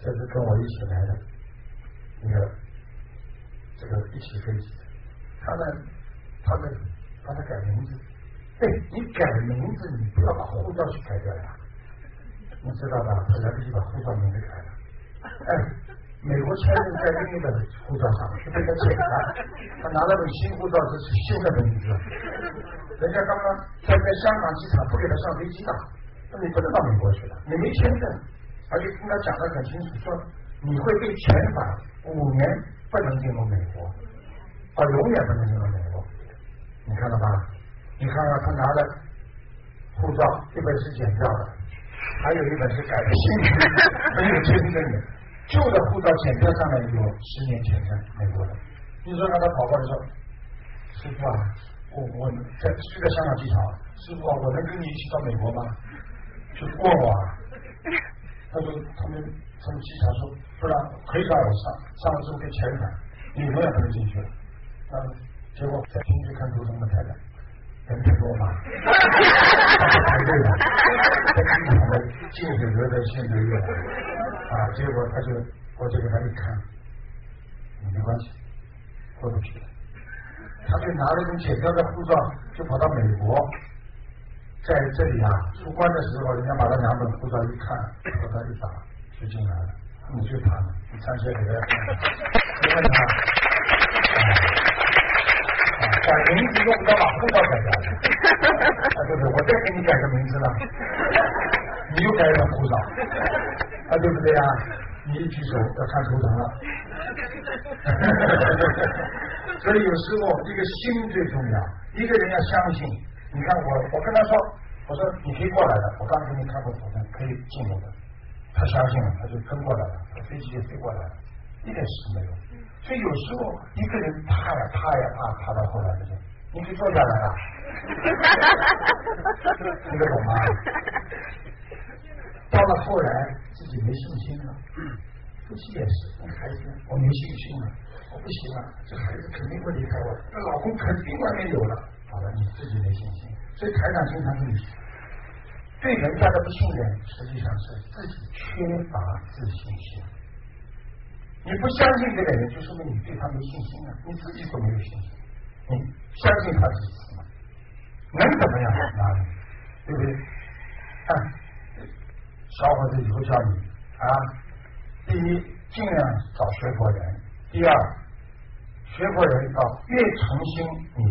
这是跟我一起来的这个一起飞机的，他们把他改名字。对，你改名字，你不要把护照去改掉呀，你知道吧？他来不及把护照名字改了。美国签证在另一个护照上是被他剪了，他拿了本新护照，这是新的名字。人家刚刚在香港机场不给他上飞机的，那你不能到美国去了，你没签证，而且跟他讲得很清楚，说你会被遣返5年，不能进入美国，永远不能进入美国。你看到吧？你看看他拿了护照，一本是剪掉的，还有一本是改的新的，没有签证的。旧的护照剪掉上面有10年前的美国的。你说让他跑过来说，师傅啊，我在香港机场，师傅啊，我能跟你一起到美国吗？就问我啊。他说他们机场说，不然可以让我上了之后被遣返，你永远不能进去了。结果在平时看图腾的太太。人太多嘛，排队了，在机场的进水流的限制越来结果我就给他一看，没关系，过不去了。他就拿了根剪掉的护照，就跑到美国，在这里出关的时候，人家把他2本护照一看，把他一打就进来了。你就他了，你站起来给大家看，问他。改名字用不着把护照改掉对不对？我再给你改个名字了，你又改了护照对不对呀？你一举手要看图腾了所以有时候这个心最重要，一个人要相信。你看我跟他说，我说你可以过来的，我刚给你看过图腾，可以进入的。他相信了，他就跟过来了，他飞机就飞过来了，一点事没有。所以有时候一个人怕到后来的时候，你可以坐下来了听得懂吗？到了后来自己没信心了，夫妻也是，那孩子我没信心了，我不行了，这孩子肯定会离开我，这老公肯定外面有了，好了，你自己没信心。所以台长经常跟你说，对人家的不信任，实际上是自己缺乏自信心。你不相信这个人，就说明你对他没信心了，你自己都没有信心。你相信他几次吗？能怎么样？对不对？小伙子以后叫你第一，尽量找学佛人；第二，学佛人要越诚心你